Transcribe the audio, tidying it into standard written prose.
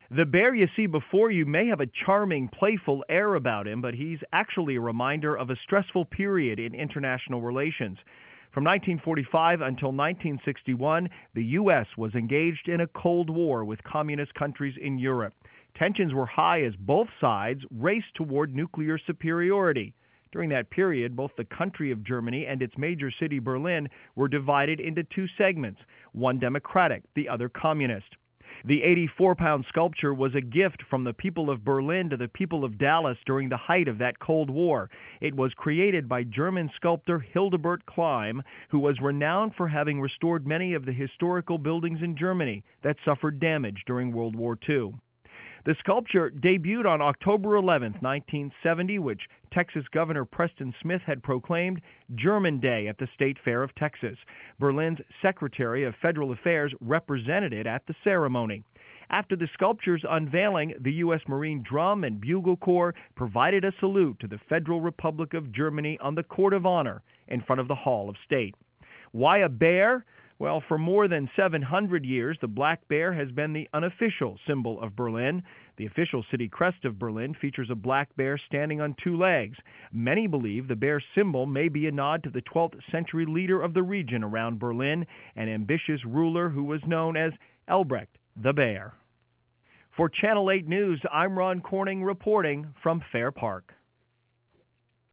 The bear you see before you may have a charming, playful air about him, but he's actually a reminder of a stressful period in international relations. From 1945 until 1961, the U.S. was engaged in a Cold War with communist countries in Europe. Tensions were high as both sides raced toward nuclear superiority. During that period, both the country of Germany and its major city, Berlin, were divided into two segments, one democratic, the other communist. The 84-pound sculpture was a gift from the people of Berlin to the people of Dallas during the height of that Cold War. It was created by German sculptor Hildebert Kleim, who was renowned for having restored many of the historical buildings in Germany that suffered damage during World War II. The sculpture debuted on October 11, 1970, which Texas Governor Preston Smith had proclaimed German Day at the State Fair of Texas. Berlin's Secretary of Federal Affairs represented it at the ceremony. After the sculpture's unveiling, the U.S. Marine Drum and Bugle Corps provided a salute to the Federal Republic of Germany on the Court of Honor in front of the Hall of State. Why a bear? Well, for more than 700 years, the black bear has been the unofficial symbol of Berlin. The official city crest of Berlin features a black bear standing on two legs. Many believe the bear symbol may be a nod to the 12th century leader of the region around Berlin, an ambitious ruler who was known as Albrecht the Bear. For Channel 8 News, I'm Ron Corning reporting from Fair Park.